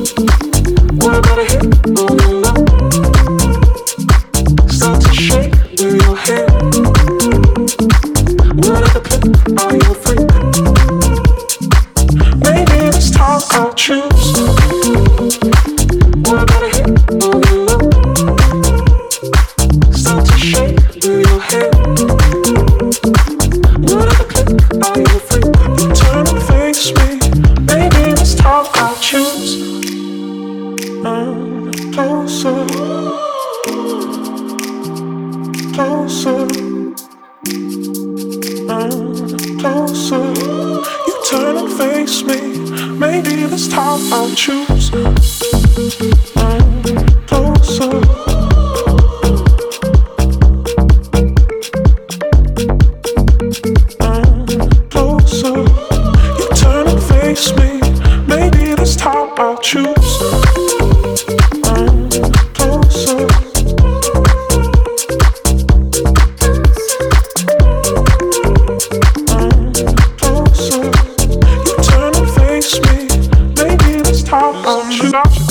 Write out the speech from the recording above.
What about a hit on the low? Start to shake, do your hair. What other clip are you free? Maybe this time I'll choose. What about a hit on the low? Start to shake, do your hair. What other clip are you free? You turn and face me. Maybe this time I'll choose. Closer, closer, closer. You turn and face me. Maybe this time I'll choose. Closer, closer. You turn and face me. Maybe this time I'll choose. Stop.